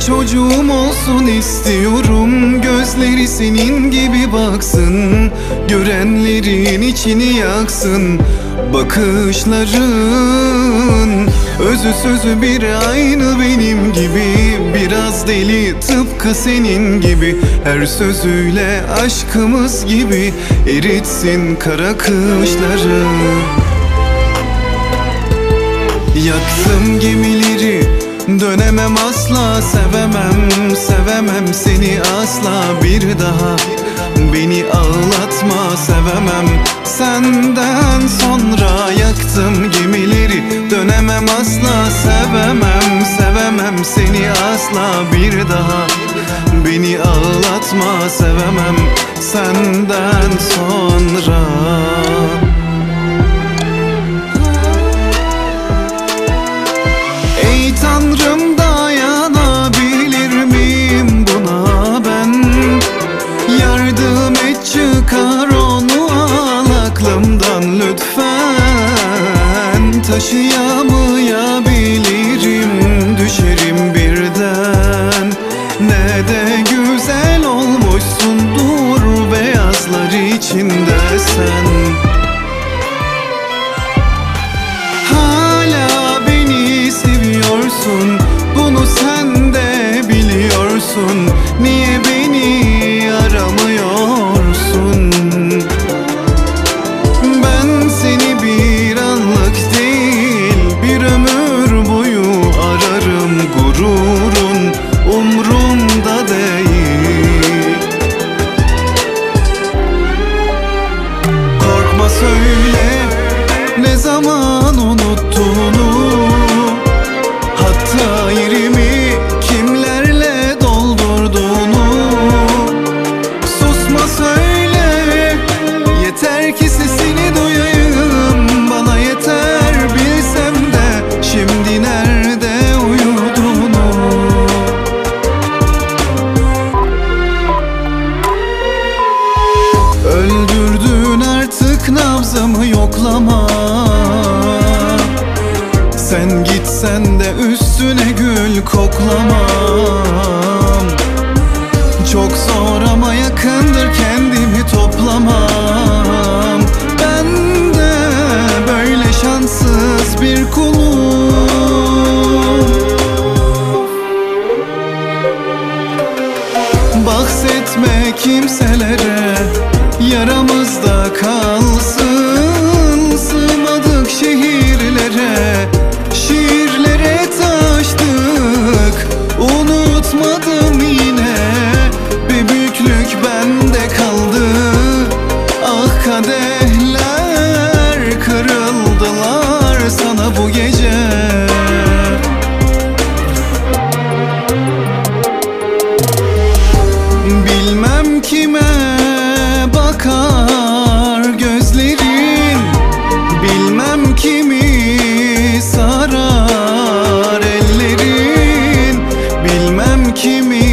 çocuğum olsun istiyorum. Gözleri senin gibi baksın, görenlerin içini yaksın. Bakışların özü sözü bir aynı benim gibi. Biraz deli tıpkı senin gibi. Her sözüyle aşkımız gibi eritsin kara kışları. Yaktım gemileri, dönemem asla. Sevemem seni asla bir daha. Beni ağlatma, sevemem senden sonra. Yaktım gemileri, dönemem asla. Sevemem seni asla bir daha. Beni ağlatma, sevemem senden sonra. Ey Tanrım, dayanabilir miyim buna ben? Yardım et, çıkar onu al aklımdan lütfen. Taşıyamayabilirim, düşerim birden. Ne de güzel olmuşsundur beyazlar içinde sen. Bunu sen de biliyorsun. Niye beni aramıyorsun? Ben seni bir anlık değil, bir ömür boyu ararım. Gururun umrumda değil. Korkma, söyle ne zaman unuttuğunu. Hatta yerimi kimlerle doldurduğunu. Susma, söyle, yeter ki sesini duyayım. Bana yeter, bilsem de şimdi nerede uyuduğunu. Öldürdün artık nabzımı yoklama. Sen gitsen de üstüne gül koklamam. Çok zor ama yakındır, kendimi toplamam. Ben de böyle şanssız bir kulum. Bahsetme kimselere, yaramızda kalsın. Sığmadık şehirlere, şiirlere taştık. Unutmadım yine, bir büyüklük bende kaldı. Ah kadehler kırıldılar sana bu gece. Bilmem kime bakar gözlerin, bilmem kimi sarar ellerin, bilmem kimi